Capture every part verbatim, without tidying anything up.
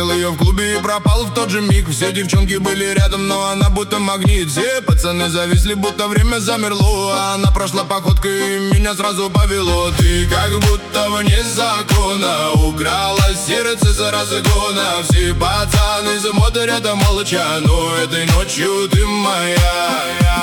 Увидел ее в клубе и пропал в тот же миг. Все девчонки были рядом, но она будто магнит. Все пацаны зависли, будто время замерло. А она прошла походкой и меня сразу повело. Ты как будто вне закона украла сердце за разгона. Все пацаны смотрят молча, но этой ночью ты моя.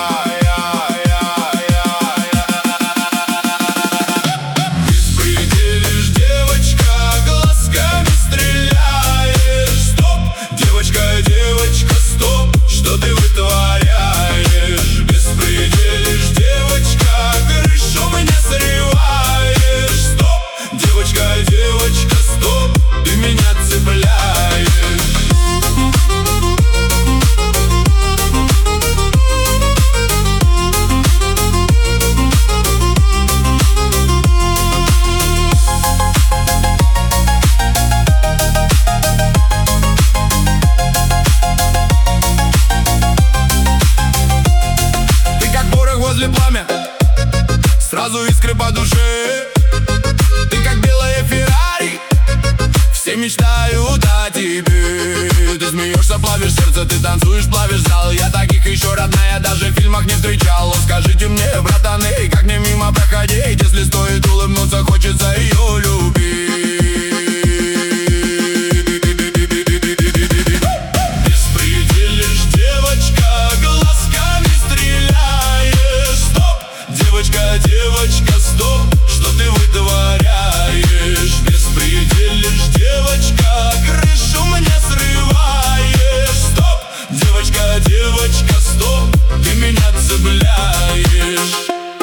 Девочка, стоп, что ты вытворяешь? Беспределишь, девочка, крышу мне срываешь. Стоп, девочка, девочка, стоп, ты меня цепляешь. Пламя, сразу искры по душе. Ты как белая Феррари, все мечтают о тебе. Ты смеешься, плавишь сердце, ты танцуешь, плавишь зал. Я таких еще, родная, даже в фильмах не встречал. Скажите мне, братаны, как мне мимо проходить, если стоит улыбнуться, хочется ее любить. Беспределишь, девочка, глазками стреляешь. Девочка, девочка, стоп, что ты вытворяешь? Беспределишь, девочка, крышу мне срываешь. Стоп, девочка, девочка, стоп, ты меня цепляешь.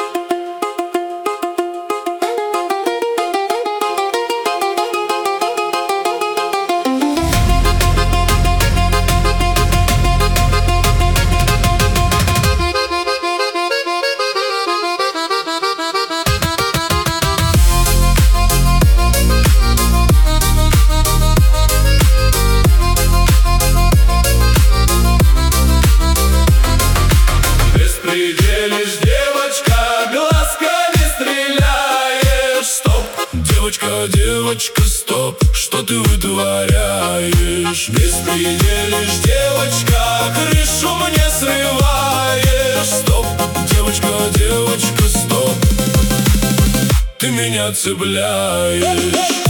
Беспределишь, девочка, глазками стреляешь. Стоп, девочка, девочка, стоп, что ты вытворяешь? Беспределишь, девочка, крышу мне срываешь. Стоп, девочка, девочка, стоп, ты меня цепляешь.